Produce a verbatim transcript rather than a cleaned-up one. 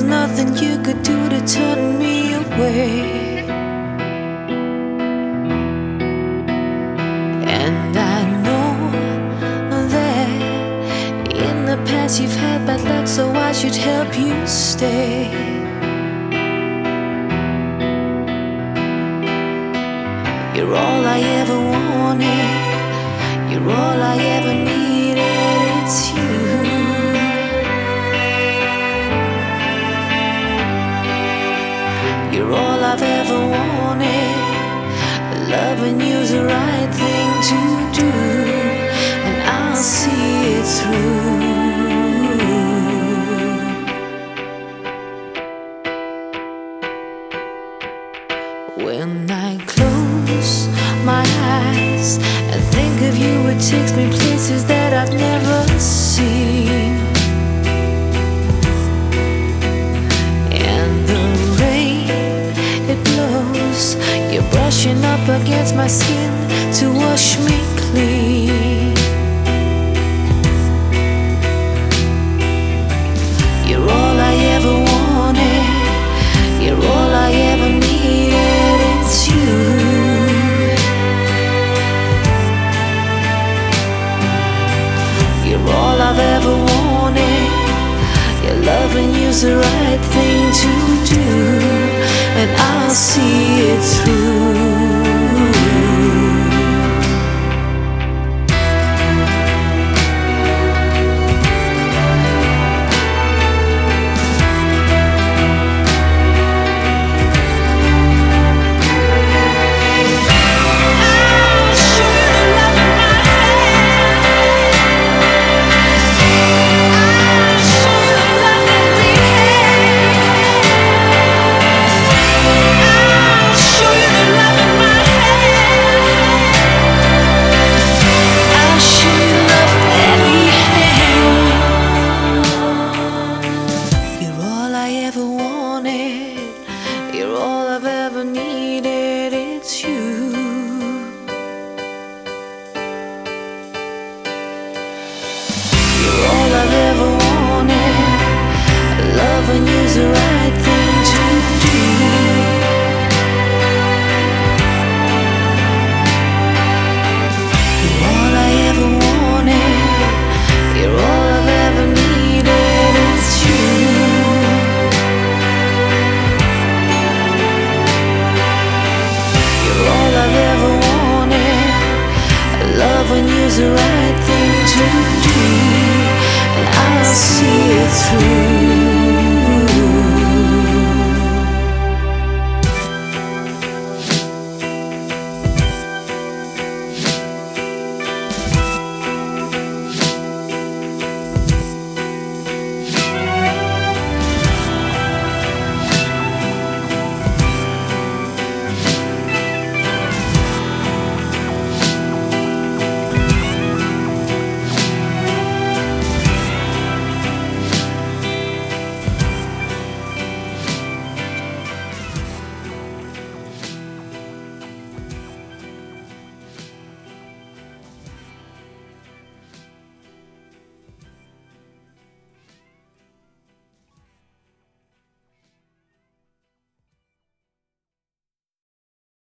nothing you could do to turn me away. And I know that in the past you've had bad luck, so I should help you stay. You're all I ever wanted, you're all I ever needed, it's you. You're all I've ever wanted, loving you's the right thing to do, and I'll see it through. When I close my eyes and think of you, it takes me places that I've never seen. And the rain, it blows, you're brushing up against my skin to wash me clean. You're all I ever wanted, you're all I ever needed, it's you. You're all I've ever wanted, your loving you's the right thing to do, and I'll see it through. You're all I've ever needed, it's you. You're all I've ever wanted, loving you's the right